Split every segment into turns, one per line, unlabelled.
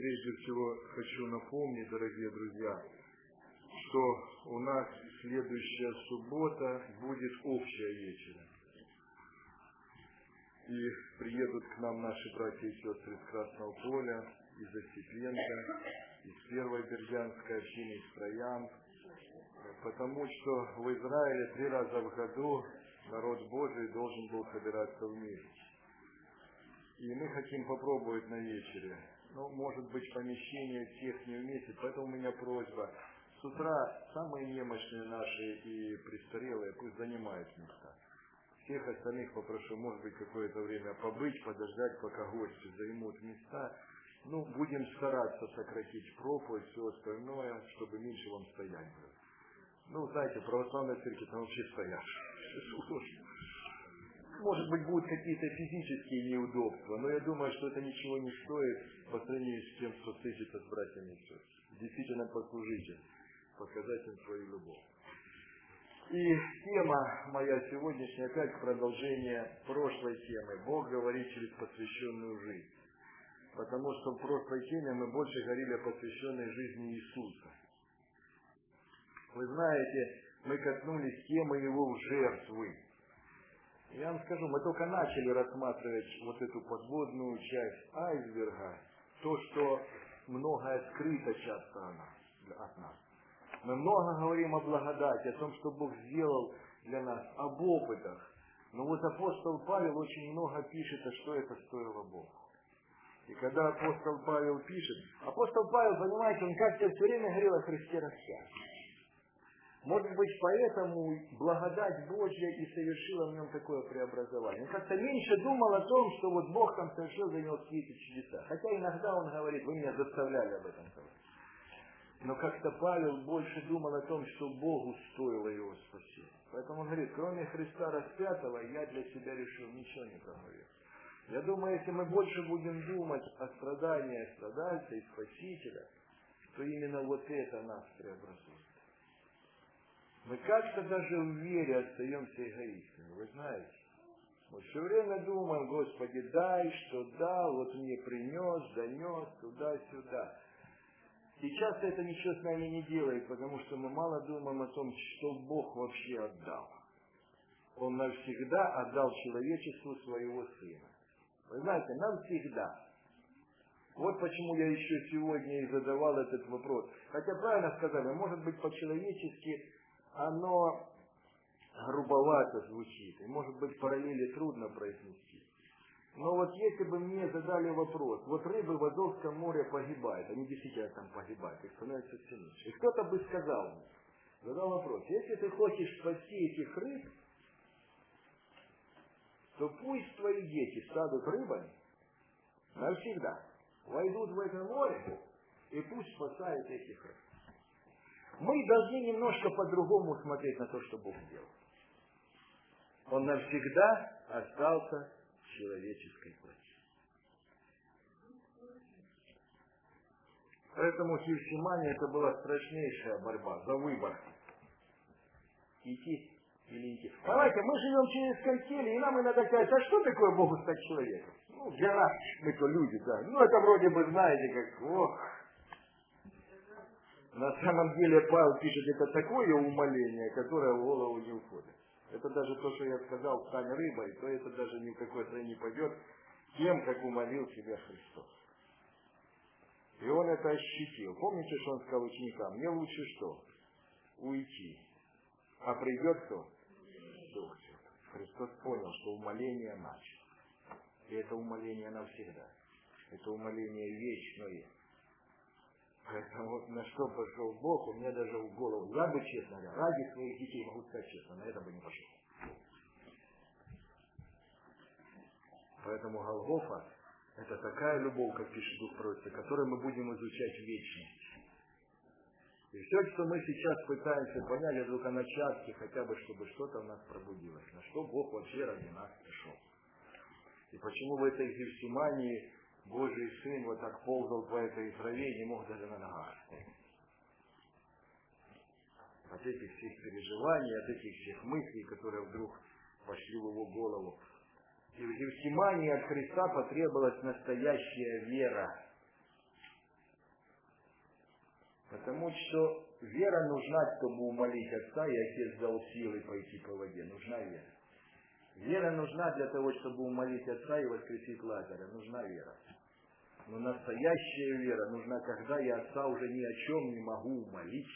прежде всего хочу напомнить, дорогие друзья, что у нас следующая суббота будет общая вечеря. И приедут к нам наши братья и сестры из Красного Поля, из Остепенка, из Первой Бердянской общины, из Троян, потому что в Израиле 3 раза в году народ Божий должен был собираться вместе. И мы хотим попробовать на вечере. Может быть, помещение всех не вместе, поэтому у меня просьба. С утра самые немощные наши и престарелые пусть занимают места. Всех остальных попрошу, может быть, какое-то время побыть, подождать, пока гости займут места. Будем стараться сократить проповедь, все остальное, чтобы меньше вам стоять было. Знаете, православная церковь там вообще стоят. Может быть, будут какие-то физические неудобства, но я думаю, что это ничего не стоит по сравнению с тем, что встретиться с братьями и сестрами. Действительно послужите, показать им свою любовь. И тема моя сегодняшняя опять продолжение прошлой темы. Бог говорит через посвященную жизнь. Потому что в прошлой теме мы больше говорили о посвященной жизни Иисуса. Вы знаете, мы коснулись темы Его жертвы. Я вам скажу, мы только начали рассматривать вот эту подводную часть айсберга, то, что многое скрыто часто от нас. Мы много говорим о благодати, о том, что Бог сделал для нас, об опытах. Но вот апостол Павел очень много пишет, а что это стоило Богу. И когда апостол Павел пишет, апостол Павел, понимаете, он как-то все время говорил о Христе распятом. Может быть, поэтому благодать Божья и совершила в нем такое преобразование. Он как-то меньше думал о том, что вот Бог там совершил для него какие-то чудеса. Хотя иногда он говорит, вы меня заставляли об этом говорить. Но как-то Павел больше думал о том, что Богу стоило его спасения. Поэтому он говорит, кроме Христа распятого, я для себя решил ничего не проговорить. Я думаю, если мы больше будем думать о страдании страдальца и Спасителя, то именно вот это нас преобразует. Мы как-то даже в вере остаемся эгоистами, вы знаете. Мы все время думаем, Господи, дай, что дал, вот мне принес, донес, туда-сюда. Сейчас это ничего с нами не делает, потому что мы мало думаем о том, что Бог вообще отдал. Он навсегда отдал человечеству своего Сына. Вы знаете, навсегда. Вот почему я еще сегодня и задавал этот вопрос. Хотя правильно сказали, может быть, по-человечески оно грубовато звучит, и может быть параллели трудно произнести. Но вот если бы мне задали вопрос, вот рыбы в Азовском море погибают, они действительно там погибают, их становится все меньше. И кто-то бы сказал мне, задал вопрос, если ты хочешь спасти этих рыб, то пусть твои дети станут рыбами навсегда, войдут в это море, и пусть спасают этих рыб. Мы должны немножко по-другому смотреть на то, что Бог сделал. Он навсегда остался в человеческой плоти. Поэтому в Гефсимании это была страшнейшая борьба за выбор. Идти или идти. Понимаете, мы живем через картели, и нам иногда кажется, а что такое Богу стать человеком? Для нас, мы-то люди, да. Это вроде бы, знаете, как, На самом деле Павел пишет, это такое умоление, которое в голову не уходит. Это даже то, что я сказал, стань рыбой, то это даже ни в какое сравнение не пойдет тем, как умолил себя Христос. И он это ощутил. Помните, что он сказал ученикам? Мне лучше что? Уйти. А придет кто? Дух Святой. Христос понял, что умоление начал. И это умоление навсегда. Это умоление вечное. Поэтому на что пошел Бог, у меня даже в голову. Я бы, честно говоря, ради своих детей, могу сказать честно, на это бы не пошел. Поэтому Голгофа — это такая любовь, как пишет Дух Пророчества, которую мы будем изучать вечно. И все, что мы сейчас пытаемся понять, это только начатки, хотя бы, чтобы что-то в нас пробудилось. На что Бог вообще ради нас пришел. И почему в этой Гефсимании Божий Сын вот так ползал по этой траве и не мог даже на ногах стоять. От этих всех переживаний, от этих всех мыслей, которые вдруг пошли в его голову. И в Гефсимании от Христа потребовалась настоящая вера. Потому что вера нужна, чтобы умолить Отца, и Отец дал силы пойти по воде. Нужна вера. Вера нужна для того, чтобы умолить Отца и воскресить Лазаря. Нужна вера. Но настоящая вера нужна, когда я Отца уже ни о чем не могу умолить.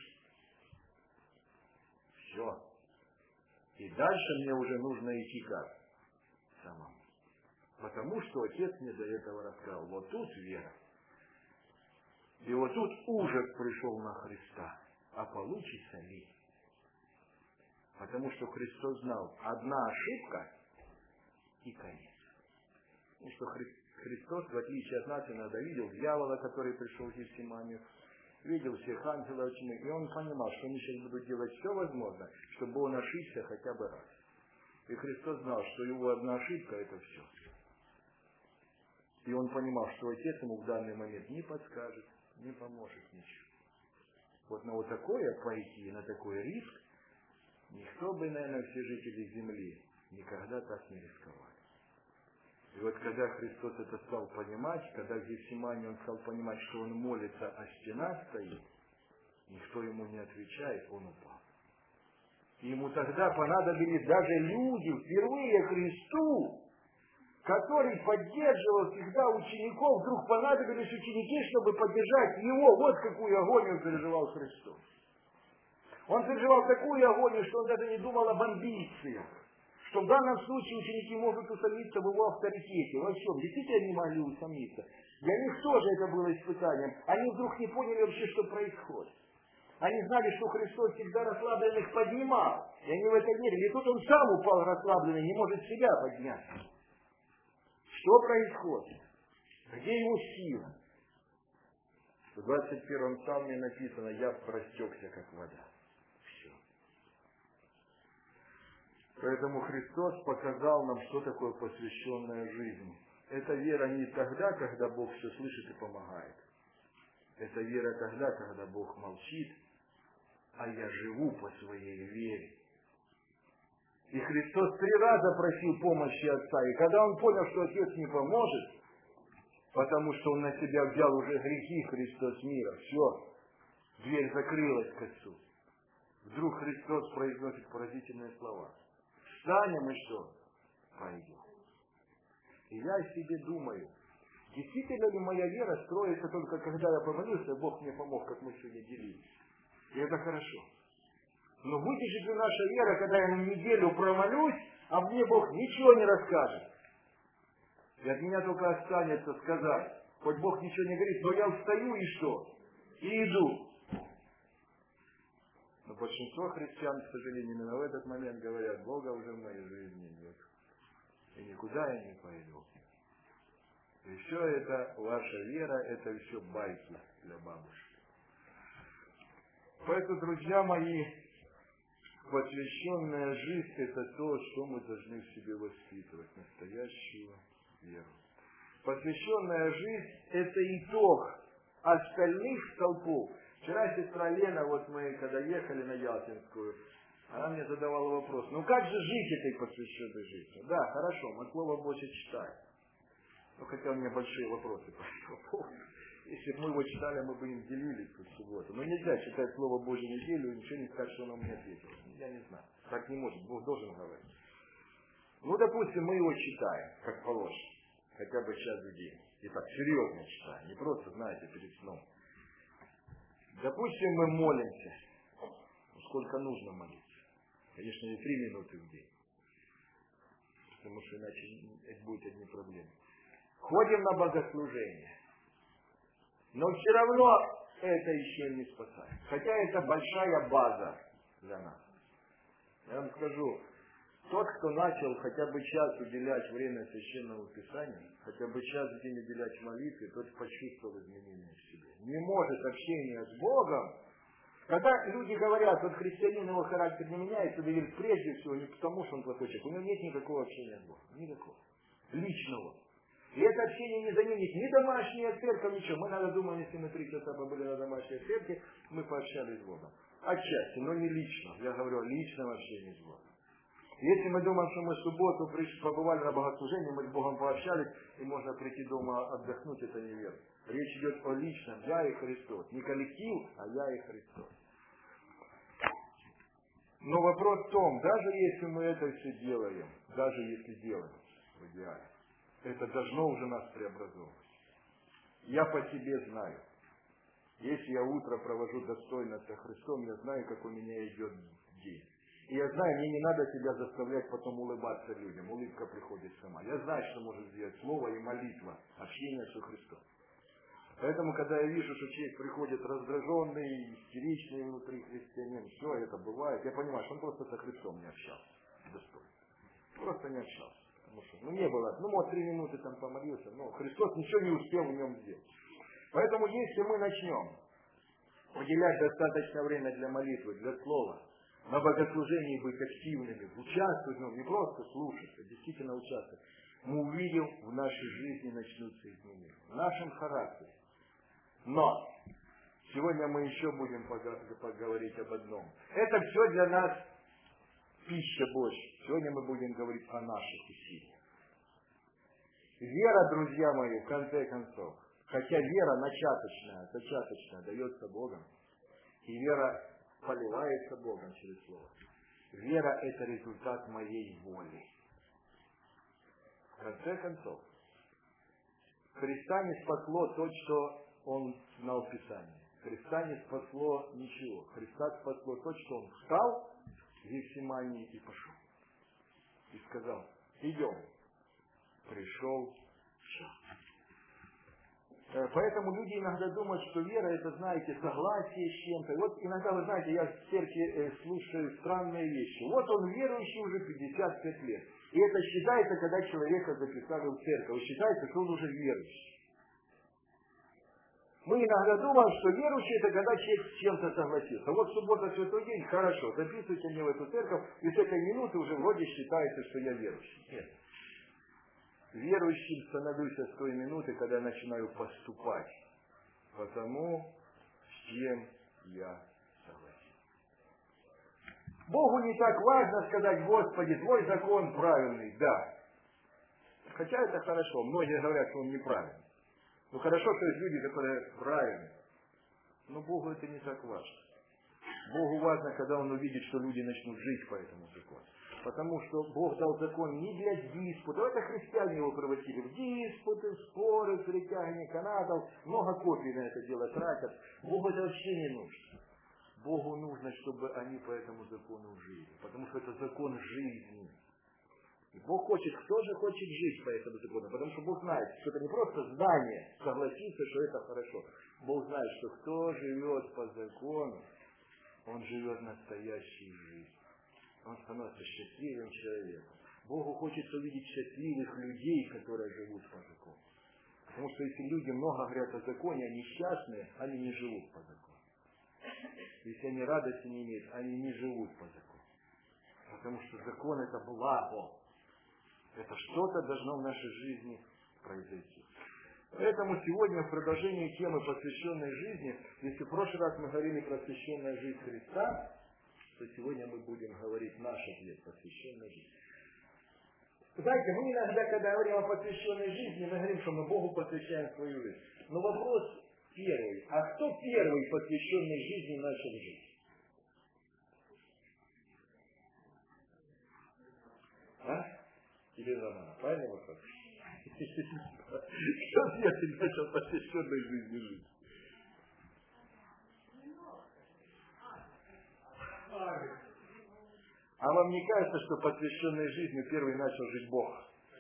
Все. И дальше мне уже нужно идти как? Самому. Потому что Отец мне до этого рассказал. Вот тут вера. И вот тут ужас пришел на Христа. А получится ли? Потому что Христос знал, одна ошибка и конец. Потому что Христос, в отличие от нас, иногда видел дьявола, который пришел в Гефсиманию, видел всех ангелов, и он понимал, что они сейчас будут делать все возможное, чтобы он ошибся хотя бы раз. И Христос знал, что его одна ошибка – это все. И он понимал, что Отец ему в данный момент не подскажет, не поможет ничего. Вот на вот такое пойти, на такой риск, никто бы, наверное, все жители Земли никогда так не рисковали. И вот когда Христос это стал понимать, когда в Гефсимании он стал понимать, что он молится, а стена стоит, никто ему не отвечает, он упал. И ему тогда понадобились даже люди, впервые Христу, который поддерживал всегда учеников, вдруг понадобились ученики, чтобы поддержать его. Вот какую агонию переживал Христос. Он переживал такую агонию, что он даже не думал об амбициях. Что в данном случае ученики могут усомниться в его авторитете. Во всем. Действительно не могли усомниться. Для них тоже это было испытанием. Они вдруг не поняли вообще, что происходит. Они знали, что Христос всегда расслабленных поднимал. И они в это верили. И тут он сам упал расслабленный, не может себя поднять. Что происходит? Где его сила? В 21-м псалме написано: «Я простекся, как вода». Все. Поэтому Христос показал нам, что такое посвященная жизнь. Это вера не тогда, когда Бог все слышит и помогает. Это вера тогда, когда Бог молчит, а я живу по своей вере. И Христос 3 раза просил помощи Отца. И когда он понял, что Отец не поможет, потому что он на себя взял уже грехи Христос мира, все, дверь закрылась к Отцу. Вдруг Христос произносит поразительные слова: «Встанем и что? Пойдем». И я себе думаю, действительно ли моя вера строится только когда я помолился, Бог мне помог, как мы сегодня делились. И это хорошо. Но выдержит ли наша вера, когда я на неделю промолюсь, а мне Бог ничего не расскажет? И от меня только останется сказать, хоть Бог ничего не говорит, но я встаю и что? И иду. Но большинство христиан, к сожалению, именно в этот момент говорят: Бога уже в моей жизни нет. И никуда я не пойду. И все это, ваша вера, это все байки для бабушек. Поэтому, друзья мои, посвященная жизнь – это то, что мы должны в себе воспитывать, настоящую веру. Посвященная жизнь – это итог остальных столпов. Вчера сестра Лена, вот мы когда ехали на Ялтинскую, она мне задавала вопрос: ну как же жить этой посвященной жизнью? Да, хорошо, мы Слово Божье читаем. Ну хотя у меня большие вопросы по этому поводу. Если бы мы его читали, мы бы им делились тут в субботу. Но нельзя читать Слово Божье неделю и ничего не сказать, что оно мне ответило. Я не знаю. Так не может. Бог должен говорить. Ну, допустим, мы его читаем, как положено. Хотя бы час в день. И так серьезно читаем. Не просто, знаете, перед сном. Допустим, мы молимся. Сколько нужно молиться? Конечно, не 3 минуты в день. Потому что иначе это будет одни проблемы. Ходим на богослужение. Но все равно это еще не спасает. Хотя это большая база для нас. Я вам скажу, тот, кто начал хотя бы час уделять время Священному Писанию, хотя бы час в день уделять молитве, тот почувствовал изменения в себе. Не может общение с Богом. Когда люди говорят, вот христианин, его характер не меняется, доверить прежде всего не потому, что он плохой человек. У него нет никакого общения с Богом. Никакого. Личного. И это общение не заменит ни домашняя церковь, ничего. Мы иногда думаем, если мы 3 часа побыли на домашней церкви, мы пообщались с Богом. Отчасти, но не лично. Я говорю о личном общении с Богом. Если мы думаем, что мы в субботу побывали на богослужении, мы с Богом пообщались, и можно прийти дома отдохнуть, это неверно. Речь идет о личном, я и Христос. Не коллектив, а я и Христос. Но вопрос в том, даже если мы это все делаем, даже если делаем в идеале, это должно уже нас преобразовывать. Я по себе знаю. Если я утро провожу достойно со Христом, я знаю, как у меня идет день. И я знаю, мне не надо себя заставлять потом улыбаться людям. Улыбка приходит сама. Я знаю, что может сделать слово и молитва, общение со Христом. Поэтому, когда я вижу, что человек приходит раздраженный, истеричный внутри христианин, все это бывает, я понимаю, что он просто со Христом не общался. Достойно. Просто не общался. Потому что, не было, может 3 минуты там помолился, но Христос ничего не успел в нем сделать. Поэтому, если мы начнем уделять достаточно время для молитвы, для слова, на богослужении быть активными, участвовать в нем, не просто слушать, а действительно участвовать, мы увидим, в нашей жизни начнутся изменения, в нашем характере. Но сегодня мы еще будем поговорить об одном. Это все для нас пища больше. Сегодня мы будем говорить о наших усилиях. Вера, друзья мои, в конце концов, хотя вера начаточная, дается Богом, и вера поливается Богом через Слово. Вера – это результат моей воли. В конце концов, Христа не спасло то, что Он знал в Писании. Христа не спасло ничего. Христа спасло то, что Он встал в Гефсимании и пошел. И сказал: идем. Пришел час. Поэтому люди иногда думают, что вера — это, знаете, согласие с чем-то. Вот иногда, вы знаете, я в церкви слушаю странные вещи. Вот он верующий уже 55 лет. И это считается, когда человека записали в церковь. Считается, что он уже верующий. Мы иногда думаем, что верующий — это когда человек с чем-то согласился. Вот суббота, святой день, хорошо, записывайте меня в эту церковь, и с этой минуты уже вроде считается, что я верующий. Нет. Верующим становлюсь с той минуты, когда я начинаю поступать по тому, с чем я согласен. Богу не так важно сказать: Господи, Твой закон правильный, да. Хотя это хорошо, многие говорят, что он неправильный. Ну хорошо, то есть люди, которые правильные. Но Богу это не так важно. Богу важно, когда Он увидит, что люди начнут жить по этому закону. Потому что Бог дал закон не для диспутов. Это христиане его превратили в диспуты, в споры, в перетягивание канатов. Много копий на это дело тратят. Богу это вообще не нужно. Богу нужно, чтобы они по этому закону жили. Потому что это закон жизни. И Бог хочет, кто же хочет жить по этому закону? Потому что Бог знает, что это не просто знание, согласиться, что это хорошо. Бог знает, что кто живет по закону, он живет настоящей жизнью. Он становится счастливым человеком. Богу хочется увидеть счастливых людей, которые живут по закону. Потому что если люди много говорят о законе, они счастные, они не живут по закону. Если они радости не имеют, они не живут по закону. Потому что закон — это благо. Это что-то должно в нашей жизни произойти. Поэтому сегодня в продолжении темы посвященной жизни, если в прошлый раз мы говорили про священную жизнь Христа, то сегодня мы будем говорить наш ответ, посвященной жизни. Знаете, мы иногда, когда говорим о посвященной жизни, мы говорим, что мы Богу посвящаем свою жизнь. Но вопрос первый. А кто первый посвященной жизни в нашей жизни? Или Романа? Правильно вопрос? Кто первый начал посвященной жизни жить? А вам не кажется, что посвященной жизнью первый начал жить Бог?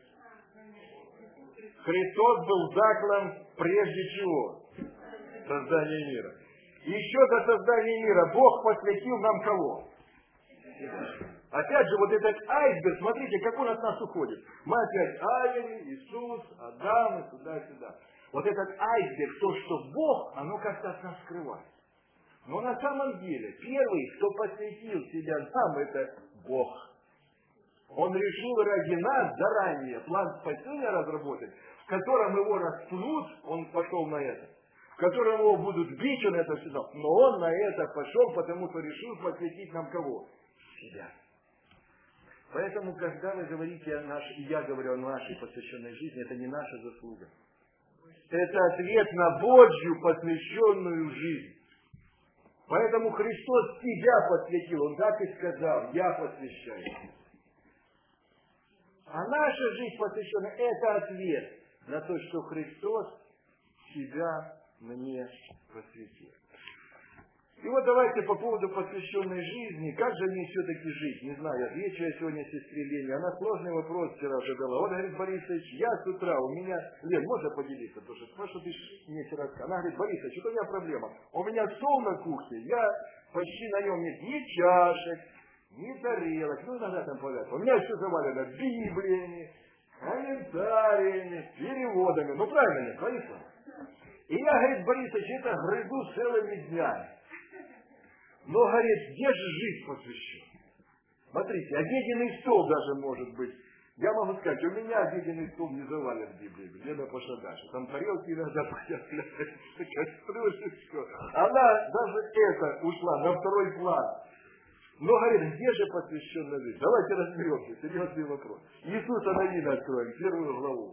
Христос был заклан прежде чего? Создания мира. Еще до создания мира Бог посвятил нам кого? Опять же, вот этот айсберг, смотрите, как он от нас уходит. Мы опять Авель, Иисус, Адам и туда-сюда. Вот этот айсберг, то, что Бог, оно как-то от нас скрывает. Но на самом деле, первый, кто посвятил себя нам, это Бог. Он решил ради нас заранее план спасения разработать, в котором его распнут, он пошел на это. В котором его будут бить, он это все дал. Но он на это пошел, потому что решил посвятить нам кого? Себя. Поэтому, когда вы говорите о нашей, и я говорю о нашей посвященной жизни, это не наша заслуга. Это ответ на Божью посвященную жизнь. Поэтому Христос себя посвятил. Он так и сказал: я посвящаю. А наша жизнь посвященная — это ответ на то, что Христос себя мне посвятил. И вот давайте по поводу посвященной жизни, как же мне все-таки жить? Не знаю, отвечу я сегодня сестре Лене. Она сложный вопрос вчера задала. Вот, говорит, Борисович, я с утра, у меня... Лен, можно поделиться? Потому что ты мне вчера сказал. Она говорит: Борисович, что у меня проблема? У меня стол на кухне, я почти на нем нет ни чашек, ни тарелок, ну иногда там повязка. У меня все завалено библиями, комментариями, переводами. Ну правильно нет, Борисович? И я, говорит, Борисович, это грызу целыми днями. Но, говорит, где же жизнь посвящена? Смотрите, обеденный стол даже может быть. Я могу сказать, у меня обеденный стол не завален Библией, где-то пошадаши. Там тарелки иногда появляются, кастрюли, все. Она даже это ушла на второй план. Но, говорит, где же посвященная жизнь? Давайте разберемся, серьезный вопрос. Иисуса Навина откроем, 1 главу.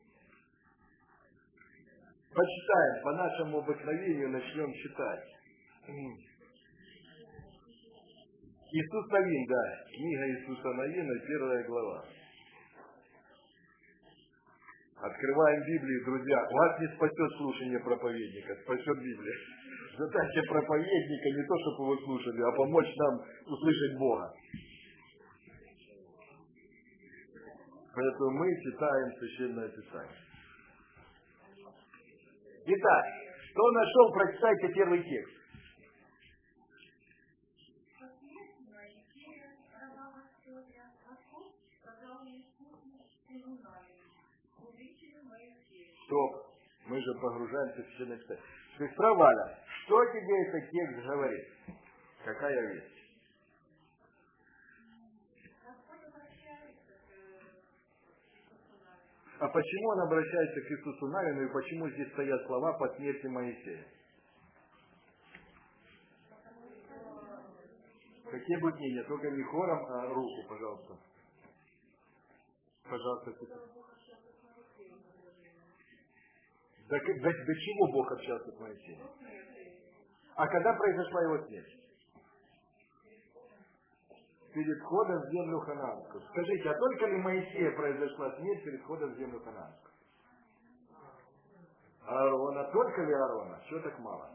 Почитаем, по нашему обыкновению начнем читать. Иисус Навин, да, книга Иисуса Навина, 1 глава. Открываем Библию, друзья. Вас не спасет слушание проповедника, спасет Библия. Задача проповедника не то, чтобы его слушали, а помочь нам услышать Бога. Поэтому мы читаем Священное Писание. Итак, кто нашел, прочитайте первый текст. Стоп, мы же погружаемся в Священное Писание. Сестра Валя, что тебе этот текст говорит? Какая вещь? А почему он обращается к Иисусу Навину и почему здесь стоят слова по смерти Моисея? Какие будут мнения? Только не хором, а руку, пожалуйста. Пожалуйста. До чего Бог общался с Моисеем? А когда произошла его смерть? Перед входом в землю ханаанскую. Скажите, а только ли Моисея произошла смерть перед входом в землю ханаанскую? Аарона, только ли Аарона? Чего так мало?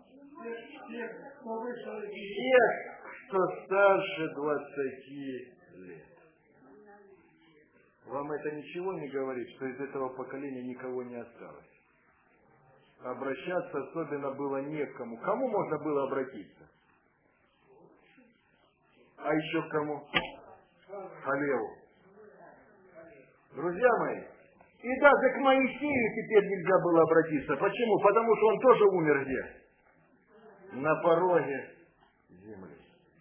Всех, кто старше 20 лет. Вам это ничего не говорит, что из этого поколения никого не осталось? Обращаться особенно было не к кому. Кому можно было обратиться? А еще к кому? Халеву. Друзья мои, и даже к Моисею теперь нельзя было обратиться. Почему? Потому что он тоже умер где? На пороге земли.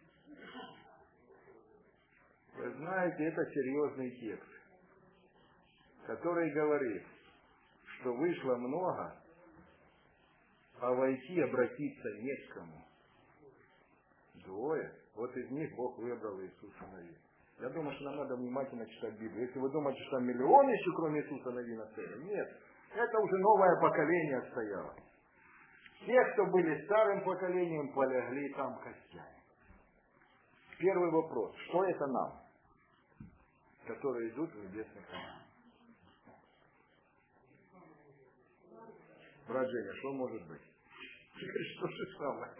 Вы знаете, это серьезный текст, который говорит, что вышло много, а войти обратиться не к кому. Двое. Вот из них Бог выбрал Иисуса Навина. Я думаю, что нам надо внимательно читать Библию. Если вы думаете, что там миллион еще, кроме Иисуса Навина, стояли, нет. Это уже новое поколение стояло. Те, кто были старым поколением, полегли там костями. Первый вопрос. Что это нам, которые идут в небесный храм? Брат Женя, что может быть? Что же самое?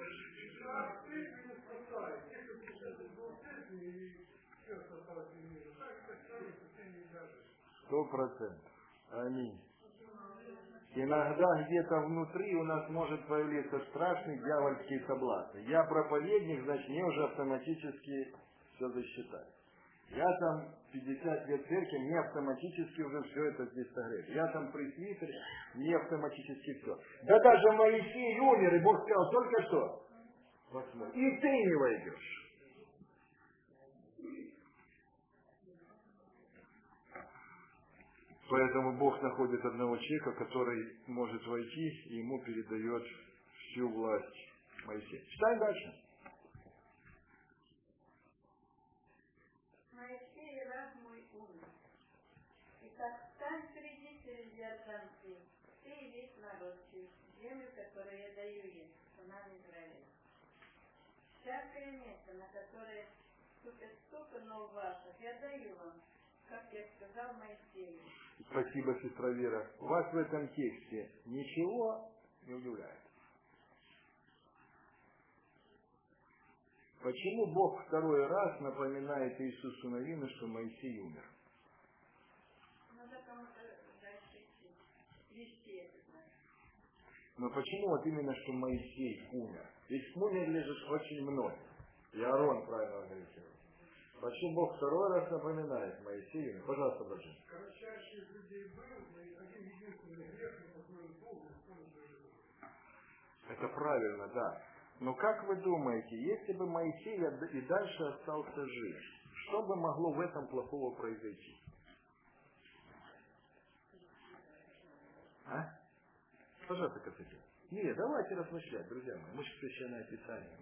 100%. Аминь. Иногда где-то внутри у нас может появиться страшный дьявольский соблазн. Я проповедник, значит, мне уже автоматически все засчитать. Я там 50 лет церкви, мне автоматически уже все это здесь согрет. Я там пресвитер, мне автоматически все. Да даже Моисей умер, и Бог сказал только что. И ты не войдешь. Поэтому Бог находит одного человека, который может войти, и ему передает всю власть Моисея. Читаем дальше.
Моисей, раб Итак, стань среди язычников, ты и весь народ, землю, которую я даю им, сынам Израиля. Всякое место, на которое ступят стопы ног ваших, я даю вам, как я сказал Моисею.
Спасибо, сестра Вера. Вас в этом тексте ничего не удивляет. Почему Бог второй раз напоминает Иисусу Навину, что Моисей умер?
Надо кому-то дальше вести это.
Но почему вот именно, что Моисей умер? Ведь умерли же очень многие. И Аарон правильно говорит. Почему Бог второй раз напоминает Моисею? Пожалуйста, братья.
Кратчайший из людей был, но один единственный грех, на который Бог
Это правильно, да. Но как вы думаете, если бы Моисей и дальше остался жив, что бы могло в этом плохого произойти? А? Пожалуйста, Константин. Нет, давайте размышлять, друзья мои. Мы же священное Писание.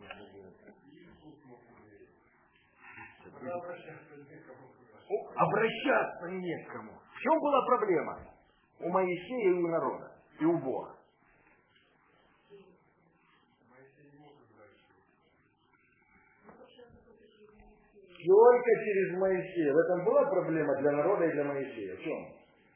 Обращаться не к кому. В чем была проблема? У Моисея и у народа. И у Бога. Только через Моисея. В этом была проблема для народа и для Моисея. В чем?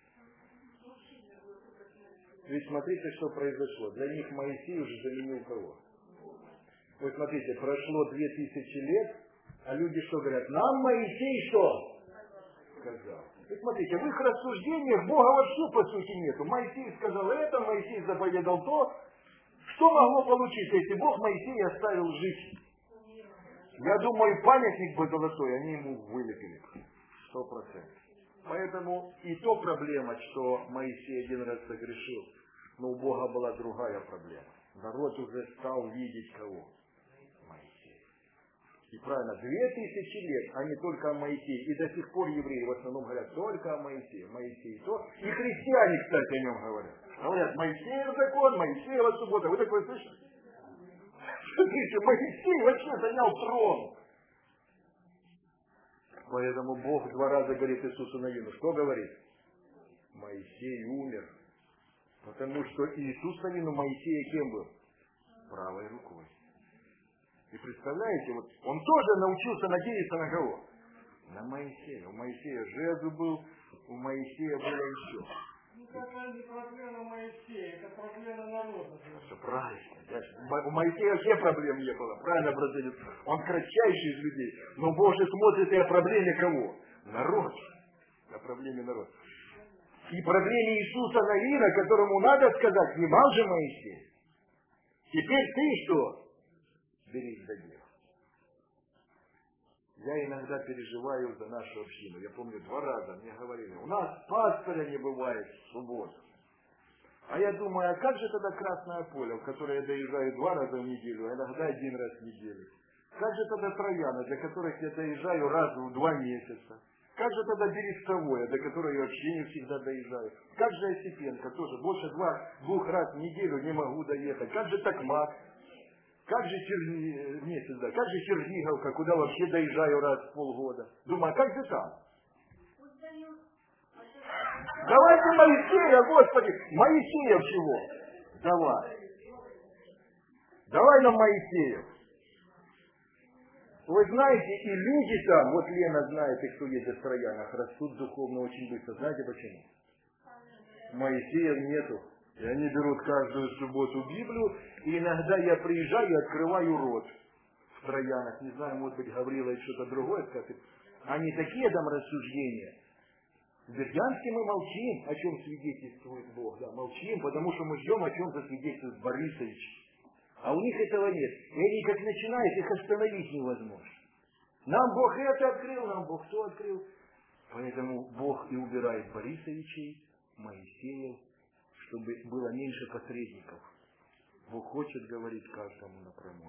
Ведь смотрите, что произошло. Для них Моисей уже заменил кого? Вот смотрите, прошло 2000 лет, а люди что говорят? Нам Моисей что? Сказал. И смотрите, в их рассуждениях Бога вообще по сути нету. Моисей сказал это, Моисей заповедал то. Что могло получиться, если Бог Моисея оставил жить? Я думаю, памятник бы золотой они ему вылепили. 100%. Поэтому и то проблема, что Моисей один раз согрешил, но у Бога была другая проблема. Народ уже стал видеть кого? Моисея. И правильно, 2000 лет, а не только о Моисее. И до сих пор евреи в основном говорят только о Моисее. Моисей то. И христиане, кстати, о нем говорят. Говорят, Моисеев закон, Моисеева суббота. Вы такое слышали? Смотрите, Моисей вообще занял трон. Поэтому Бог 2 раза говорит Иисусу Навину. Что говорит? Моисей умер. Потому что Иисус Навину Моисея кем был? Правой рукой. И представляете, вот он тоже научился надеяться на кого? На Моисея. У Моисея жезл был, у Моисея было еще.
Это не проблема Моисея, это проблема народа.
Все правильно. У Моисея вообще проблем не было. Правильно, братец? Он кратчайший из людей. Но Бог же смотрит и о проблеме кого? Народ. О проблеме народа. И проблеме Иисуса Навина, которому надо сказать, снимал же Моисей. Теперь ты что? Берись за дело. Я иногда переживаю за нашу общину. Я помню, 2 раза мне говорили, у нас пастыря не бывает в субботу. А я думаю, а как же тогда Красное поле, в которое я доезжаю 2 раза в неделю, а иногда 1 раз в неделю? Как же тогда Трояна, для которых я доезжаю раз в 2 месяца? Как же тогда Берестовое, до которой я вообще не всегда доезжаю? Как же Осипенко, тоже больше 2 раз в неделю не могу доехать? Как же Токмак? Как же Черниговка, куда вообще доезжаю раз в полгода? Думаю, а как же там? Давайте Моисея, Господи! Моисея чего? Давай. Давай нам Моисея. Вы знаете, и люди там, вот Лена знает, и кто ездит в Троянах, растут духовно очень быстро. Знаете почему? Моисеев нету. И они берут каждую субботу Библию, и иногда я приезжаю и открываю рот в Троянах. Не знаю, может быть, Гаврила и что-то другое скажет. Они такие там рассуждения. В Бердянске мы молчим, о чем свидетельствует Бог. Да, молчим, потому что мы ждем, о чем засвидетельствует Борисович. А у них этого нет. И они как начинают, их остановить невозможно. Нам Бог это открыл, нам Бог то открыл. Поэтому Бог и убирает Борисовичей, Моисеев, чтобы было меньше посредников. Бог хочет говорить каждому напрямую.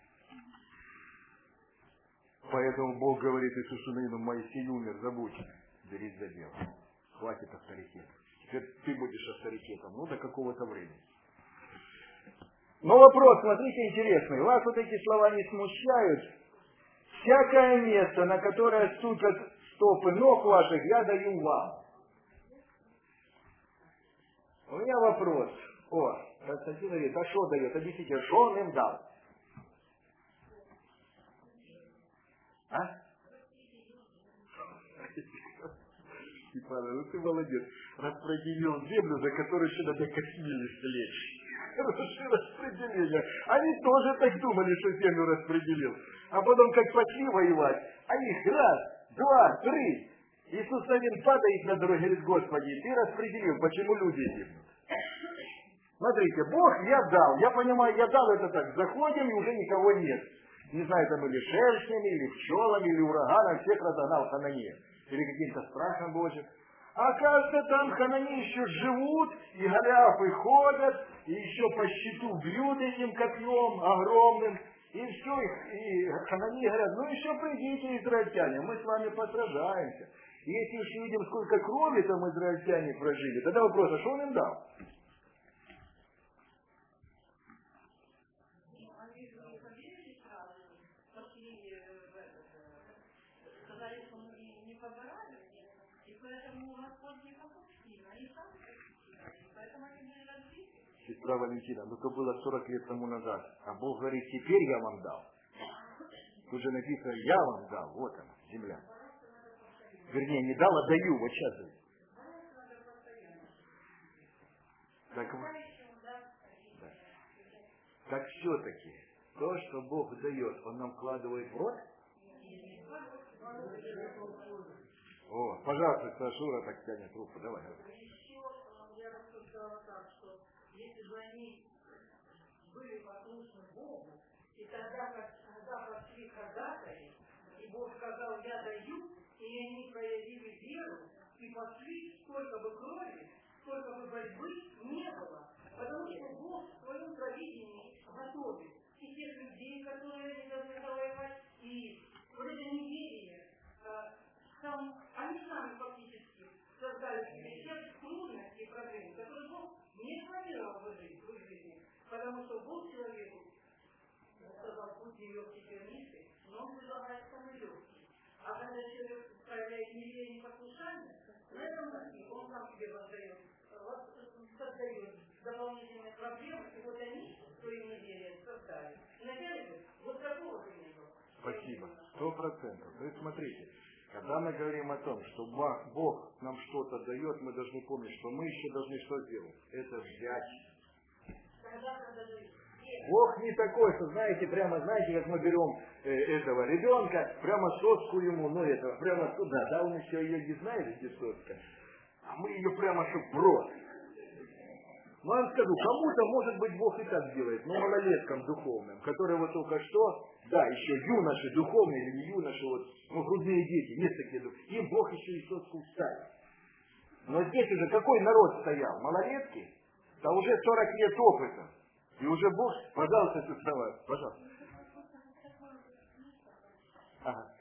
Поэтому Бог говорит Иисусу Навину, Моисей умер, забудь, берись за дело. Хватит авторитета. Теперь ты будешь авторитетом, ну до какого-то времени. Но вопрос, смотрите, интересный. Вас вот эти слова не смущают? Всякое место, на которое ступят стопы ног ваших, я даю вам. У меня вопрос. Константин говорит, а что дает? Объясните, что он им дал? Степан, ну ты молодец. Распределил землю, за которую еще надо космили слечь. Хорошее распределение. Они тоже так думали, что землю распределил. А потом, как пошли воевать, они раз, два, три. Иисус один падает на дороге, говорит, Господи, ты распределил, почему люди гибнут. Смотрите, Бог я дал. Я понимаю, я дал это так. Заходим, и уже никого нет. Не знаю, там или шершнями, или пчелами, или ураганом, всех разогнал Хананея. Или каким-то страхом Божьим. А кажется, там Ханани еще живут, и Голиафы ходят, и еще по щиту бьют этим копьем огромным. И все, и Ханани говорят, ну еще придите, израильтяне, мы с вами посражаемся. И если уж видим, сколько крови там израильтяне прожили, тогда вопрос, а что он им дал? Сестра Валентина, ну то было 40 лет тому назад. А Бог говорит, теперь я вам дал. Тут же написано, я вам дал. Вот она, земля. Вернее, не дал, а даю. Вот сейчас. Так, да. Так все-таки, то, что Бог дает, Он нам вкладывает в рот? Пожалуйста, Сашура так тянет руку. Давай.
Я рассуждала так, что если бы они были послушны Богу, и тогда, когда пошли ходатаи, и Бог сказал, я даю, и они проявили веру, и пошли, сколько бы крови, сколько бы борьбы не было. Потому что Бог в своем провидении готовит и тех людей, которые не должны завоевать, и вот это неверие, они сами фактически создали себе сейчас трудности и проблемы, которые Бог не планировал в их жизни, потому что Бог человеку сказал, путь нелегкий тернистый, но он предлагает самый легкий. А когда человек проявляет неверие и непослушание, на этом пути он сам себе создает дополнительные проблемы, и вот они своим неверием создали. Вначале вот такого ты не было.
Спасибо. 100%. То есть смотрите, когда мы говорим о том, что Бог нам что-то дает, мы должны помнить, что мы еще должны что сделать? Это взять. Бог не такой, что, знаете, прямо, знаете, как мы берем этого ребенка, прямо соску ему, прямо туда, да, он еще ее не знает, где соска, а мы ее прямо, чтоб в рот. Ну, я вам скажу, кому-то, может быть, Бог и так делает, но малолеткам духовным, которые вот только что, да, еще юноши духовные или не юноши, грудные дети, есть такие духовные, им Бог еще и соску вставит. Но здесь уже какой народ стоял? Малолетки? Да уже 40 лет опыта. И уже Бог, пожалуйста, сестра, пожалуйста. Ага.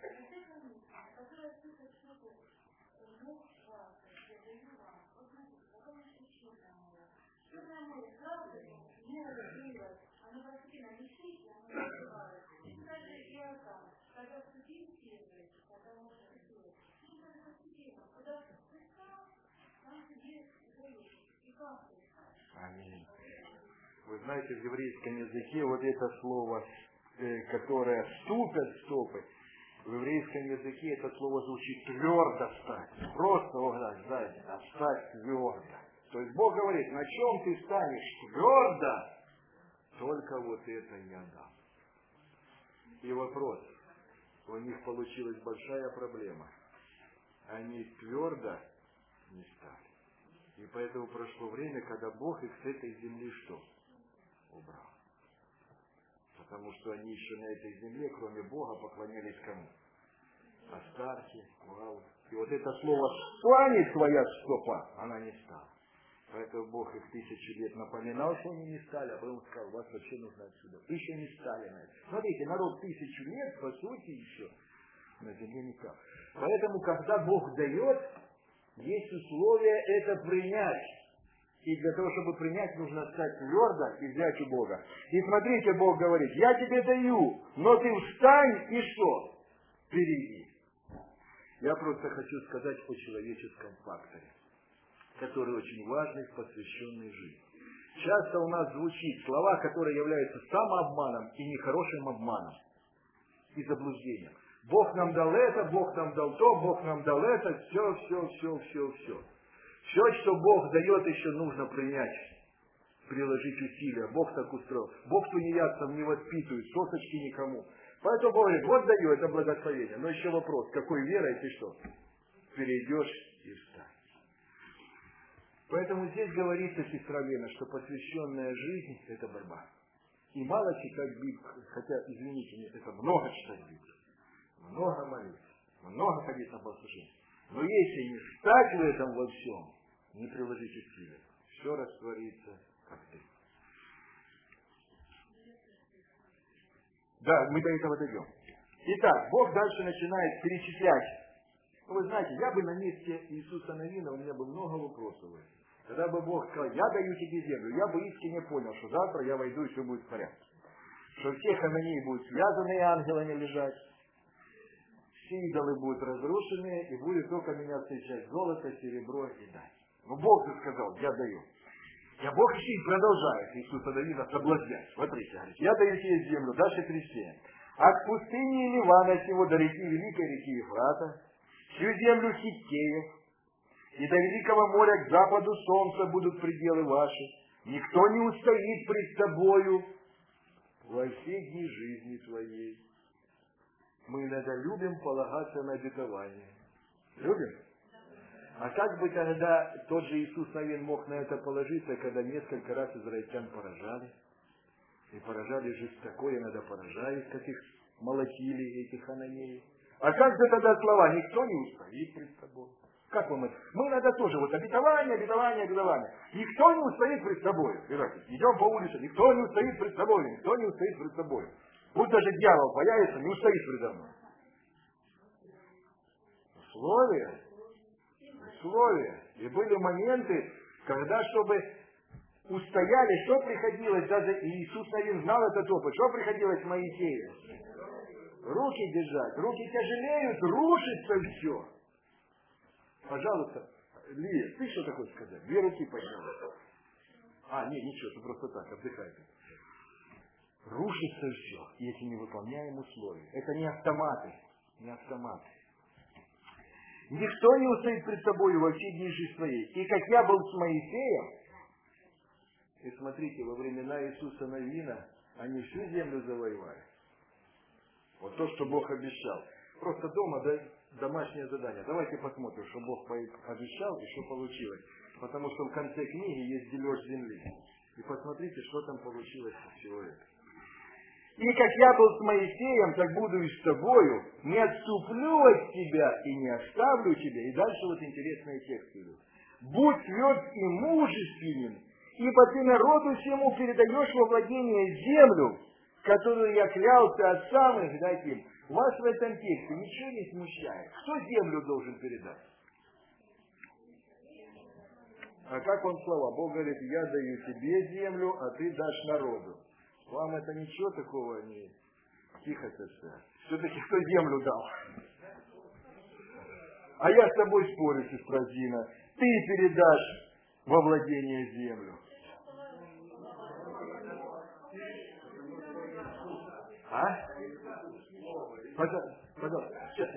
Аминь. Вы знаете, в еврейском языке вот это слово, которое ступят стопы, в еврейском языке это слово звучит твердо стать. Просто, знаете, стать твердо. То есть Бог говорит, на чем ты станешь твердо, только вот это я дам. И вопрос, у них получилась большая проблема. Они твердо не стали. И поэтому прошло время, когда Бог их с этой земли что? Убрал. Потому что они еще на этой земле, кроме Бога, поклонялись кому? Астарте, Ваалу. И вот это слово «станет твоя стопа», она не стала. Поэтому Бог их 1000 лет напоминал, что они не стали, а потом сказал, вас вообще нужно отсюда. Вы еще не стали на это. Смотрите, народ 1000 лет, по сути, еще на земле не стал. Поэтому, когда Бог дает, есть условие это принять. И для того, чтобы принять, нужно стать твердо и взять у Бога. И смотрите, Бог говорит, я тебе даю, но ты встань и что? Перейди. Я просто хочу сказать о человеческом факторе. который очень важный в посвященной жизни. Часто у нас звучит слова, которые являются самообманом и нехорошим обманом и заблуждением. Бог нам дал это, Бог нам дал то, Бог нам дал это, все. Все, что Бог дает, еще нужно принять, приложить усилия. Бог так устроил. Бог тунеядцам не воспитывает, сосочки никому. Поэтому Бог говорит, вот даю это благословение. Но еще вопрос, какой верой ты что? Перейдешь и встанешь. Поэтому здесь говорится, сестра Лена, что посвященная жизнь – это борьба. И мало читать Библию, хотя, извините меня, это много читать Библию, много молиться, много ходить на богослужение. Но если не стать в этом во всем, не приложить усилия, все растворится, как ты. Да, мы до этого дойдем. Итак, Бог дальше начинает перечислять. Вы знаете, я бы на месте Иисуса Навина, у меня бы много вопросов. Когда бы Бог сказал, я даю тебе землю, я бы искренне понял, что завтра я войду и все будет в порядке. Что все хананеи будут связанные ангелами лежать, все идолы будут разрушены, и будет только меня встречать золото, серебро и дань. Но Бог же сказал, я даю. А Бог еще и продолжает Иисуса Навина соблазнять. Смотрите, говорит, я даю тебе землю, дальше крещение. А к пустыне Ливана сего до реки, великой реки Ефрата, всю землю Хиттеев, и до великого моря к западу солнца будут пределы ваши. Никто не устоит пред тобою во все дни жизни твоей. Мы иногда любим полагаться на обетование. Любим? А как бы тогда тот же Иисус Навин мог на это положиться, когда несколько раз израильтян поражали? И поражали жестоко, иногда поражались, как их молотили, этих хананеев. А как же тогда слова? Никто не устоит пред тобой. Как вам это? Мы иногда тоже, вот обетование. Никто не устоит пред тобой. Идем по улице, никто не устоит пред тобой. Пусть даже дьявол появится, не устоит предо мной. Условия. И были моменты, когда, чтобы устояли, что приходилось, даже Иисус Навин знал этот опыт, что приходилось Моисею? Руки держать, руки тяжелеют, рушится все. Пожалуйста, Лия, ты что такое сказать? 2 руки подняла. Нет, ничего, ты просто так, отдыхайте. Рушится все, если не выполняем условия. Это не автоматы. Никто не устоит пред тобой во все дни жизни своей. И как я был с Моисеем, и смотрите, во времена Иисуса Навина они всю землю завоевали. Вот то, что Бог обещал. Просто дома домашнее задание. Давайте посмотрим, что Бог обещал и что получилось. Потому что в конце книги есть дележ земли. И посмотрите, что там получилось от всего этого. И как я был с Моисеем, так буду и с тобою, не отступлю от тебя и не оставлю тебя. И дальше вот интересный текст идет. Будь тверд и мужественен, ибо ты народу всему передаешь во владение землю, которую я клялся отцам их дать им. Вас в этом тексте ничего не смущает. Кто землю должен передать? А как он слова? Бог говорит, я даю тебе землю, а ты дашь народу. Вам это ничего такого не... Тихо, сестра. Все-таки кто землю дал? А я с тобой спорю, сестра Зина. Ты передашь во владение землю. Пожалуйста. Сейчас.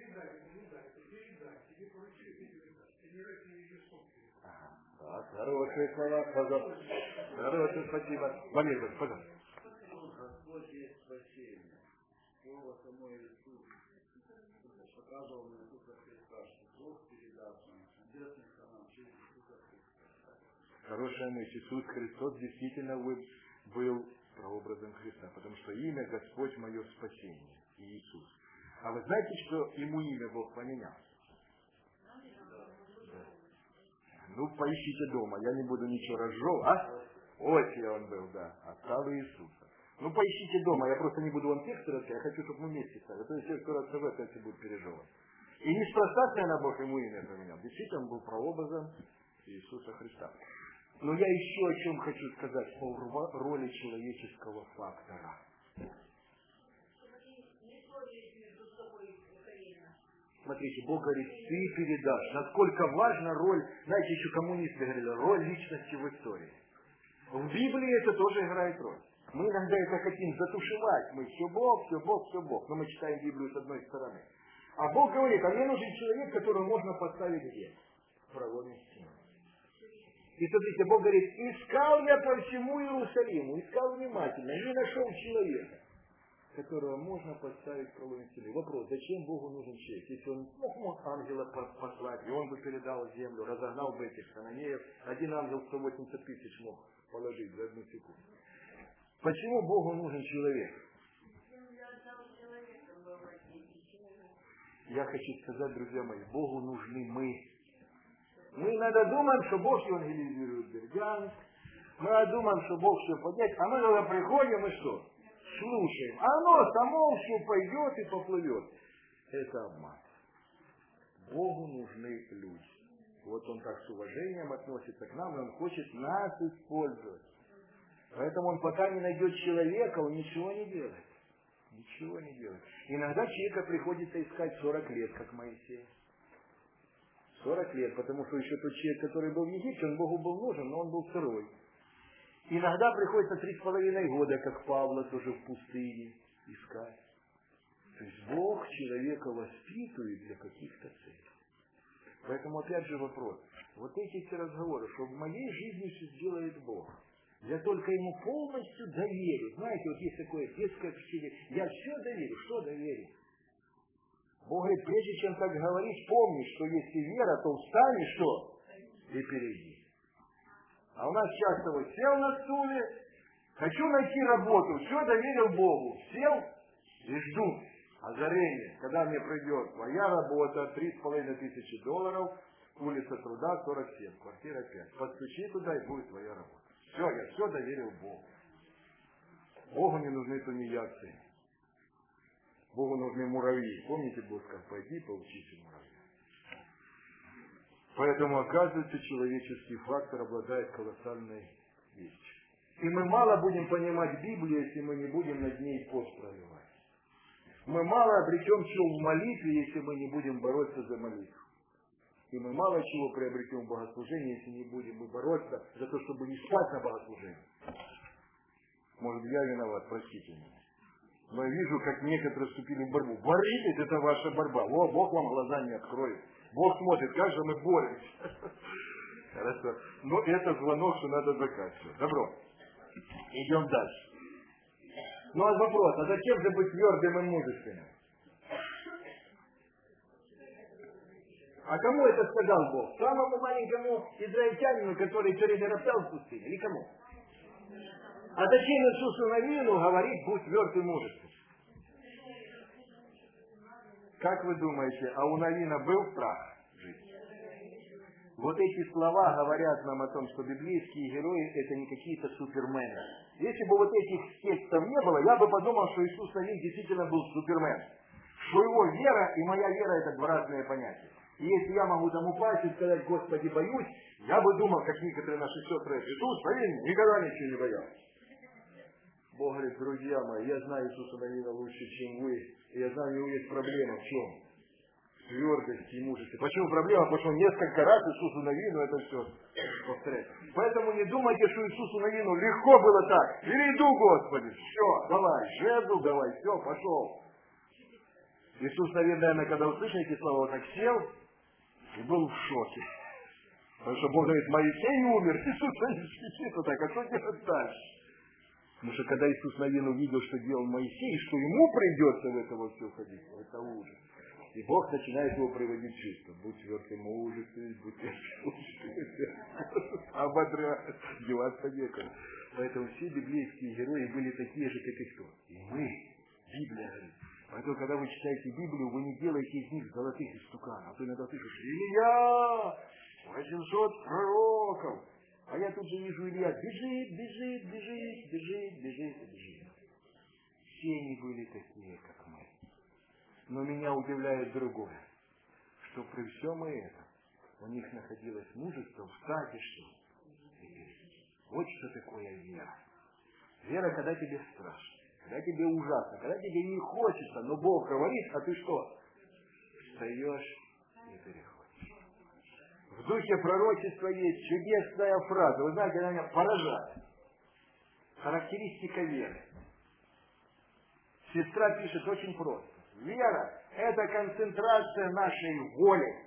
Хорошие слова, пожалуйста. Хорошее, спасибо. Валерий, пожалуйста.
Господь есть спасение. Слово само Иисус показывал на Иисуса Христа, что Бог передаст нам небесных нам через Иисуса Христа.
Хорошая мысль. Иисус Христос действительно был прообразом Христа, потому что имя Господь мое спасение, Иисус. А вы знаете, что ему имя Бог поменял? Ну, поищите дома, я не буду ничего разжевывать. Осия он был, да, отца Иисуса. Ну, поищите дома, я просто не буду вам текст рассказать, я хочу, чтобы мы вместе стали. А то все, кто расскажет, эти будут переживать. И неспроста, наверное, Бог ему имя поменял. Действительно, он был прообразом Иисуса Христа. Но я еще о чем хочу сказать, о роли человеческого фактора. Смотрите, Бог говорит, ты передашь. Насколько важна роль, знаете, еще коммунисты говорили, роль личности в истории. В Библии это тоже играет роль. Мы иногда это хотим затушевать. Мы все Бог, все Бог, все Бог. Но мы читаем Библию с одной стороны. А Бог говорит, а мне нужен человек, которого можно поставить где? В проломе стены. И смотрите, Бог говорит, искал я по всему Иерусалиму, искал внимательно, не нашел человека, которого можно поставить в проломе стены. Вопрос, зачем Богу нужен человек? Если он мог ангела послать, и он бы передал землю, разогнал бы этих хананеев, один ангел 180 тысяч мог положить за одну секунду. Почему Богу нужен человек? Я хочу сказать, друзья мои, Богу нужны мы. Мы иногда думаем, что Бог евангелизирует Бердянск, мы думаем, что Бог все поднять, а мы когда приходим и что? Слушаем. А оно само все пойдет и поплывет. Это обман. Богу нужны люди. Вот он так с уважением относится к нам, и он хочет нас использовать. Поэтому он пока не найдет человека, он ничего не делает. Ничего не делает. Иногда человека приходится искать 40 лет, как Моисей. 40 лет, потому что еще тот человек, который был в Египте, он Богу был нужен, но он был сырой. Иногда приходится 3,5 года, как Павла, тоже в пустыне искать. То есть Бог человека воспитывает для каких-то целей. Поэтому опять же вопрос. Вот эти все разговоры, что в моей жизни все сделает Бог. Я только ему полностью доверю. Знаете, вот есть такое детское впечатление. Я все доверю. Что доверю? Бог говорит, прежде чем так говорить, помни, что если вера, то встань и что? И перейди. А у нас часто вот сел на стуле, хочу найти работу, все доверил Богу. Сел и жду озарения, когда мне придет твоя работа, $3,500, улица Труда, 47, квартира 5. Подстучи туда, и будет твоя работа. Все, я все доверил Богу. Богу не нужны тунеядцы. Богу нужны муравьи. Помните, Бог сказал, пойди поучись у муравья. Поэтому, оказывается, человеческий фактор обладает колоссальной вещью. И мы мало будем понимать Библию, если мы не будем над ней пост проливать. Мы мало обретем чего в молитве, если мы не будем бороться за молитву. И мы мало чего приобретем в богослужении, если не будем мы бороться за то, чтобы не спать на богослужении. Может, я виноват, простите меня. Но я вижу, как некоторые вступили в борьбу. Боритесь, это ваша борьба. О, Бог вам глаза не откроет. Бог смотрит, как же мы боремся. Хорошо. Но это звонок, что надо заканчивать. Добро. Идем дальше. Ну а вопрос, а зачем же быть твердым и мужественным? А кому это сказал Бог? Самому маленькому израильтянину, который все время роптал в пустыне? Или кому? А зачем Иисусу Навину говорит, будь тверд и мужественным? Как вы думаете, а у Навина был страх жить? Вот эти слова говорят нам о том, что библейские герои это не какие-то супермены. Если бы вот этих текстов не было, я бы подумал, что Иисус Навин действительно был супермен. Что его вера и моя вера это два разные понятия. И если я могу там упасть и сказать, Господи, боюсь, я бы думал, как некоторые наши сестры, Иисус Навин никогда ничего не боялся. Бог говорит, друзья мои, я знаю Иисуса Навина лучше, чем вы. И я знаю, у него есть проблема в чем? В твердости и мужестве. Почему проблема? Потому что он несколько раз Иисусу Навину это все повторяет. Поэтому не думайте, что Иисусу Навину легко было так. Перейду, Господи, все, давай, жезл, давай, все, пошел. Иисус, наверное, когда услышал эти слова, вот так сел и был в шоке. Потому что Бог говорит, Моисей умер, Иисус Навин спит, вот так, а что делать дальше? Потому что когда Иисус Навин увидел, что делал Моисей, что ему придется в это во все ходить, это ужас. И Бог начинает его приводить в чувство. Будь твердым мужественным, будь мужественным. Ободрать, деваться некуда. Поэтому все библейские герои были такие же, как и кто. И мы, Библия говорит. Поэтому, когда вы читаете Библию, вы не делаете из них золотых истуканов. А то иногда слышишь, Илья, 800 пророков. А я тут же вижу, Илья бежит. Все они были такие, как мы. Но меня удивляет другое, что при всем этом у них находилось мужество встать и что? Вот что такое вера. Вера, когда тебе страшно, когда тебе ужасно, когда тебе не хочется, но Бог говорит, а ты что? встаешь и переходишь. В духе пророчества есть чудесная фраза. Вы знаете, она меня поражает. Характеристика веры. Сестра пишет очень просто. Вера – это концентрация нашей воли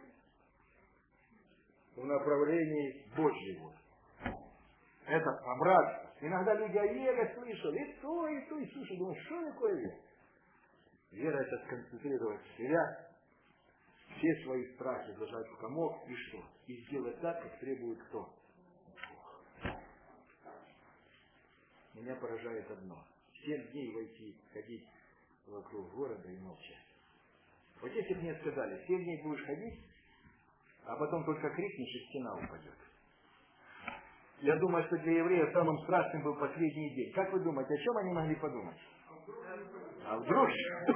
в направлении Божьей воли. Это обратно. Иногда люди о вере слышали, и то, и слушают, думают, что такое вера? Вера – это сконцентрировать в себя, все свои страхи зажать в комок, и что? И сделать так, как требует кто? Меня поражает одно. 7 дней войти, ходить вокруг города и молчать. Вот если бы мне сказали, 7 дней будешь ходить, а потом только крикнешь, и стена упадет. Я думаю, что для евреев самым страшным был последний день. Как вы думаете, о чем они могли подумать? А вдруг?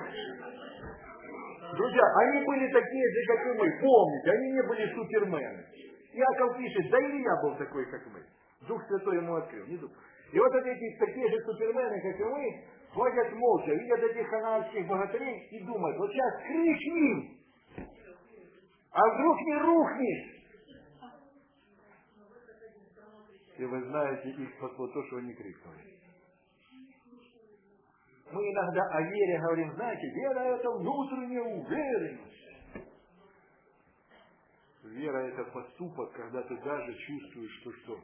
Друзья, они были такие же, как и мы. Помните, они не были супермены. Иаков пишет, да и я был такой, как мы. Дух Святой ему открыл, не Дух. И вот эти такие же супермены, как и мы, ходят молча, видят этих ханаанских богатырей и думают, вот сейчас крикнем, а вдруг не рухнет. И вы знаете, их спасло то, что они крикнули. Мы иногда о вере говорим, знаете, вера – это внутренняя уверенность. Вера – это поступок, когда ты даже чувствуешь, что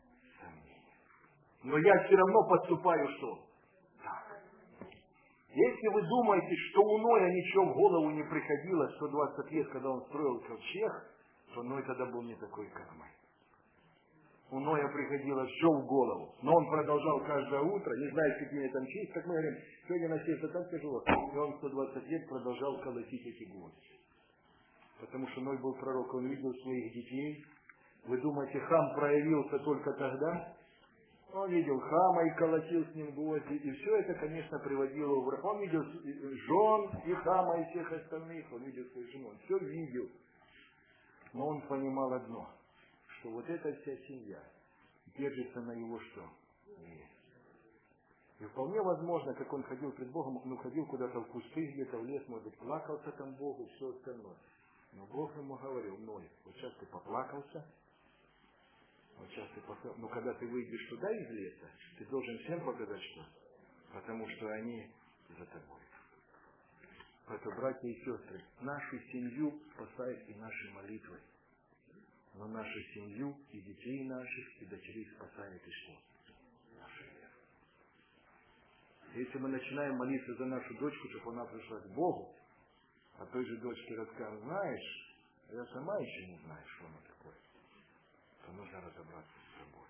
но я все равно поступаю что? Так. Если вы думаете, что у Ноя ничего в голову не приходило 120 лет, когда он строил ковчег, то Ной тогда был не такой, как мы. У Ноя приходило все в голову, но он продолжал каждое утро, не знаю, какими там честь, как мы говорим, сегодня на сердце так тяжело, и он 120 лет продолжал колотить эти гвозди. Потому что Ной был пророк, он видел своих детей. Вы думаете, Хам проявился только тогда? Он видел Хама и колотил с ним гвозди, и все это, конечно, приводило в враг. Он видел жен и Хама, и всех остальных, он видел свою жену, он все видел. Но он понимал одно, что вот эта вся семья держится на его что? Вере. И вполне возможно, как он ходил пред Богом, он уходил куда-то в кусты, где-то в лес, может быть, плакался там Богу, все остальное. Но Бог ему говорил, Ной, вот сейчас ты поплакался, вот сейчас ты поплакался, но когда ты выйдешь туда из леса, ты должен всем показать что? Потому что они за тобой. Поэтому, братья и сестры, нашу семью спасает и наши молитвы. Но нашу семью и детей наших, и дочерей спасает и что? Наша вера. Если мы начинаем молиться за нашу дочку, чтобы она пришла к Богу, а той же дочке расскажем, знаешь, я сама еще не знаю, что она такое, то нужно разобраться с собой.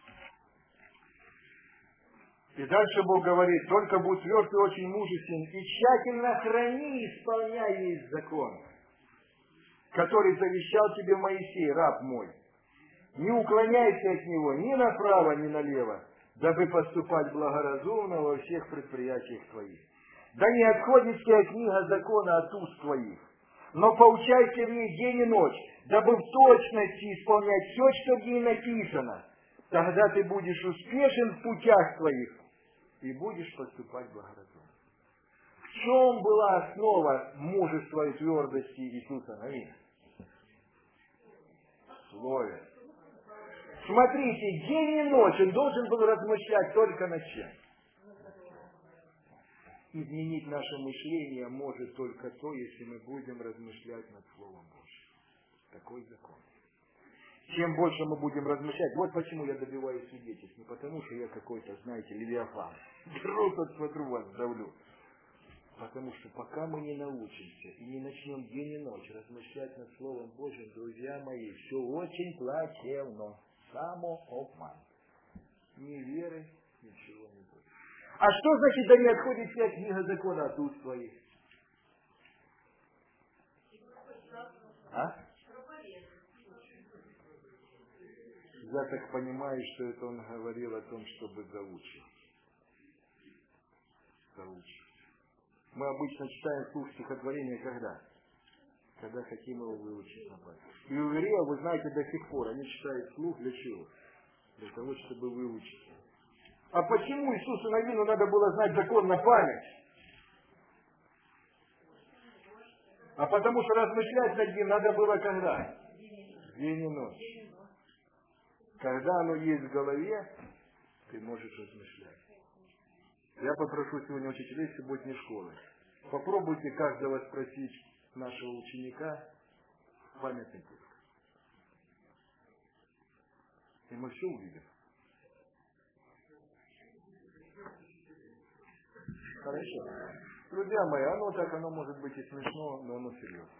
И дальше Бог говорит, только будь тверд и очень мужествен, и тщательно храни, исполняя весь закон, который завещал тебе Моисей, раб мой. Не уклоняйся от него ни направо, ни налево, дабы поступать благоразумно во всех предприятиях твоих. Да не отходит тебя книга закона от уст твоих, но поучайся в ней день и ночь, дабы в точности исполнять все, что в ней написано. Тогда ты будешь успешен в путях твоих и будешь поступать благоразумно. В чем была основа мужества и твердости Иисуса Навина? В Слове. Смотрите, день и ночь он должен был размышлять только над чем? Изменить наше мышление может только то, если мы будем размышлять над Словом Божьим. Такой закон. Чем больше мы будем размышлять, вот почему я добиваюсь свидетельств. Не потому, что я какой-то, знаете, левиафан. Беру, тут смотрю, вас давлю. Потому что пока мы не научимся и не начнем день и ночь размышлять над Словом Божьим, друзья мои, все очень плачевно. Самообман. Ни веры, ничего не будет. А что значит, да не отходит вся книга закона от уст твоих? А? Я так понимаю, что это он говорил о том, чтобы заучивать. Мы обычно читаем вслух стихотворение когда? Когда хотим его выучить на память. И у евреев, вы знаете, до сих пор они читают вслух для чего? Для того, чтобы выучить. А почему Иисусу Навину надо было знать закон на память? А потому что размышлять над ним надо было когда? День и ночь. Когда оно есть в голове, ты можешь размышлять. Я попрошу сегодня учителей субботней школы. Попробуйте каждого спросить нашего ученика памятный текст. И мы все увидим. Хорошо. Друзья мои, оно может быть и смешно, но оно серьезно.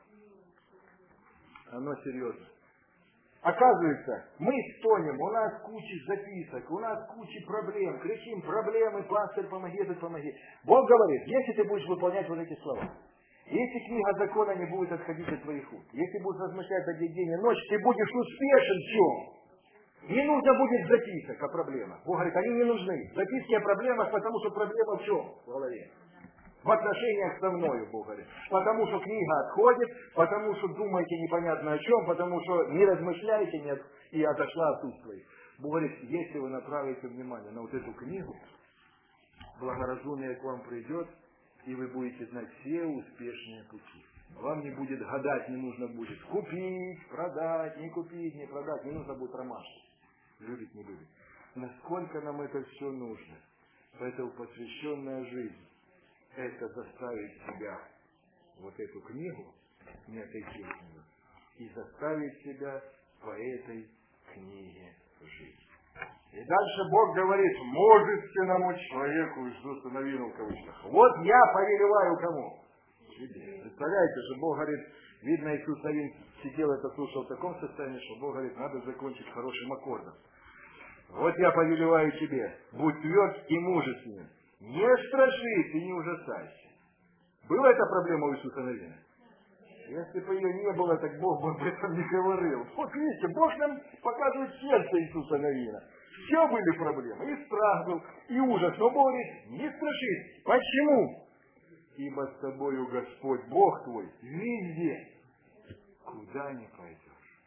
Оно серьезно. Оказывается, мы стонем, у нас куча записок, у нас куча проблем, кричим проблемы, пастырь, помоги, тут помоги. Бог говорит, если ты будешь выполнять вот эти слова, если книга закона не будет отходить от твоих уст, если будешь размышлять о день и ночь, ты будешь успешен в чем? Не нужно будет записок о проблемах. Бог говорит, они не нужны. Записки о проблемах, потому что проблема в чем? В голове. В отношениях со мною, Бог говорит. Потому что книга отходит, потому что думаете непонятно о чем, потому что не размышляете и отошла от уст твоих. Бог говорит, если вы направите внимание на вот эту книгу, благоразумие к вам придет, и вы будете знать все успешные пути. Вам не будет гадать, не нужно будет купить, продать, не купить, не продать, не нужно будет ромашки. Любить, не любить. Насколько нам это все нужно? Поэтому посвященная жизнь. Это заставить себя, вот эту книгу, не отойти от нее, и заставить себя по этой книге жить. И дальше Бог говорит, мужественному человеку, Иисус Навину в кавычках. Вот я повелеваю кому? Тебе. Представляете, что Бог говорит, видно, Иисус Навин сидел это слушал в таком состоянии, что Бог говорит, надо закончить хорошим аккордом. Вот я повелеваю тебе, будь тверд и мужественен. Не страшись и не ужасайся. Была эта проблема у Иисуса Навина? Если бы ее не было, так Бог бы об этом не говорил. Вот видите, Бог нам показывает сердце Иисуса Навина. Все были проблемы. И страх был, и ужас. Но Бог говорит, не страшись. Почему? Ибо с тобою Господь, Бог твой, везде. Куда не пойдешь.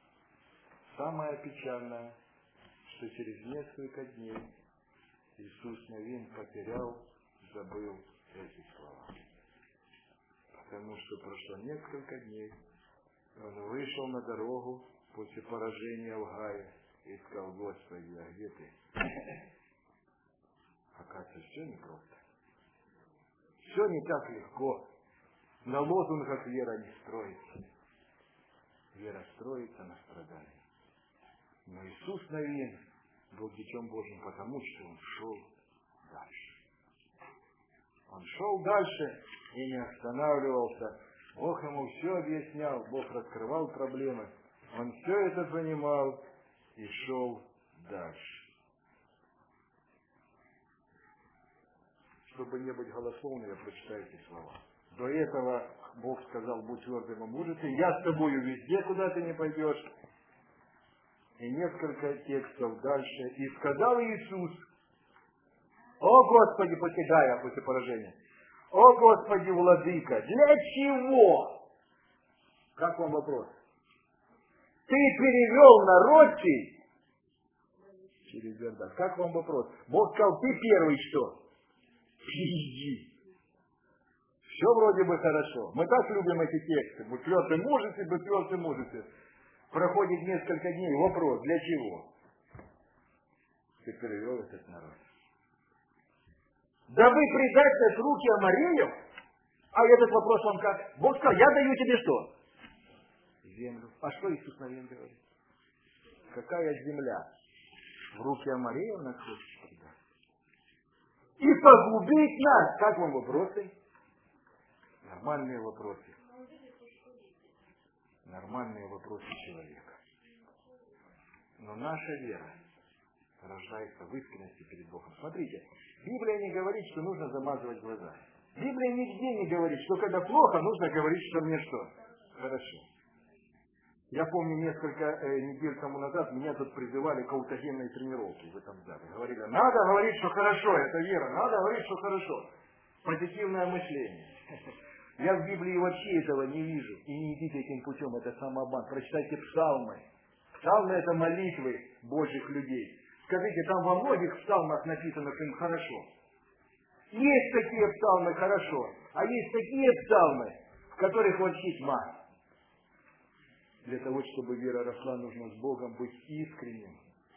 Самое печальное, что через несколько дней Иисус Навин потерял, забыл эти слова. Потому что прошло несколько дней, он вышел на дорогу после поражения в Гае и сказал, Господи, а где ты? Оказывается, все непросто. Все не так легко. На лозунгах вера не строится. Вера строится на страдании. Но Иисус Навин был Детем Божьим, потому что он шел дальше. Он шел дальше и не останавливался. Бог ему все объяснял, Бог раскрывал проблемы. Он все это понимал и шел дальше. Чтобы не быть голословным, я прочитаю эти слова. До этого Бог сказал, будь твердым и мужественным, я с тобою везде, куда ты не пойдешь. И несколько текстов дальше. И сказал Иисус, о Господи, после поражения, о Господи, Владыка, для чего? Как вам вопрос? Ты перевел народ сей через Иордан. Как вам вопрос? Бог сказал, ты первый что? Иди. Все вроде бы хорошо. Мы так любим эти тексты. Будь твердым мужествен, будь твердым мужествен. Проходит несколько дней. Вопрос, для чего? Ты перевел этот народ. Дабы предать нас в руки Амореев? А этот вопрос вам как? Бог сказал, я даю тебе что? Землю. А что Иисус Навин говорит? Какая земля? В руки Амореев нас хочет предать. И погубить нас. Как вам вопросы? Нормальные вопросы. Нормальные вопросы человека. Но наша вера рождается в искренности перед Богом. Смотрите, Библия не говорит, что нужно замазывать глаза. Библия нигде не говорит, что когда плохо, нужно говорить, что мне что? Хорошо. Я помню, несколько недель тому назад меня тут призывали к аутогенной тренировке в этом зале. Говорили, надо говорить, что хорошо, это вера, надо говорить, что хорошо. Позитивное мышление. Я в Библии вообще этого не вижу. И не идите этим путем, это самообман. Прочитайте псалмы. Псалмы это молитвы Божьих людей. Скажите, там во многих псалмах написано, что им хорошо. Есть такие псалмы хорошо, а есть такие псалмы, в которых вообще тьма. Для того, чтобы вера росла, нужно с Богом быть искренним.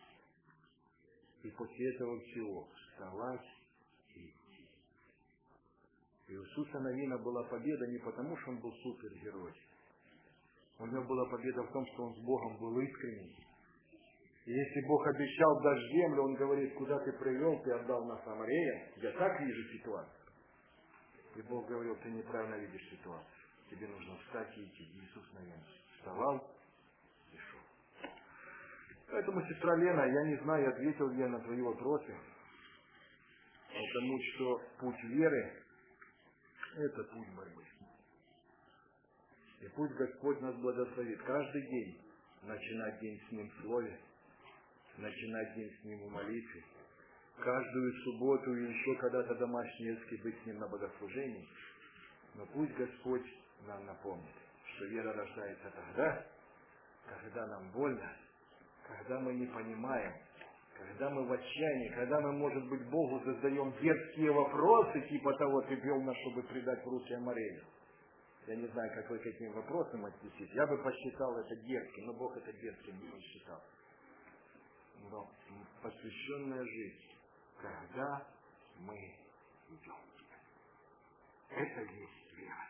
И после этого всего вставать и идти. И у Иисуса Навина была победа не потому, что он был супергерой. У него была победа в том, что он с Богом был искренним. И если Бог обещал дать землю, он говорит, куда ты привел, ты отдал на Самарея. Я так вижу ситуацию. И Бог говорил, ты неправильно видишь ситуацию. Тебе нужно встать и идти. Иисус Навин вставал и шел. Поэтому, сестра Лена, я не знаю, ответил ли я на твои вопросы. Потому что путь веры – это путь борьбы. И пусть Господь нас благословит каждый день начинать день с Ним в Слове, начинать день с Ним в молитве, каждую субботу и еще когда-то домашние быть с Ним на богослужении. Но пусть Господь нам напомнит, что вера рождается тогда, когда нам больно, когда мы не понимаем, когда мы в отчаянии, когда мы, может быть, Богу задаем дерзкие вопросы, типа того, ты вел нас, чтобы предать в руки Амарея. Я не знаю, как вы к этим вопросам отнеситесь. Я бы посчитал это дерзким, но Бог это дерзким не посчитал. Но посвященная жизнь, когда мы идем. Это есть вера.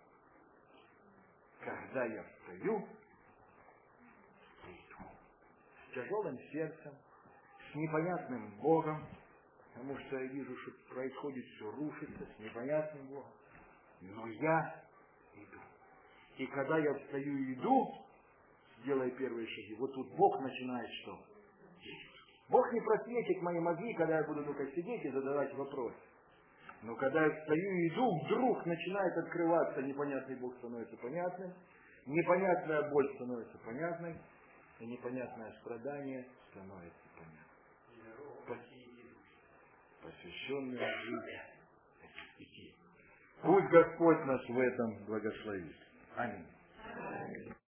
Когда я встаю и иду. С тяжелым сердцем, с непонятным Богом, потому что я вижу, что происходит все, рушится, с непонятным Богом. Но я иду. И когда я встаю и иду, делая первые шаги, вот тут Бог начинает что? Бог не просветит мои мозги, когда я буду только сидеть и задавать вопросы. Но когда я встаю и иду, вдруг начинает открываться, непонятный Бог становится понятным, непонятная боль становится понятной, и непонятное страдание становится понятным. Посвященная жизнь идти. Пусть Господь нас в этом благословит. Аминь.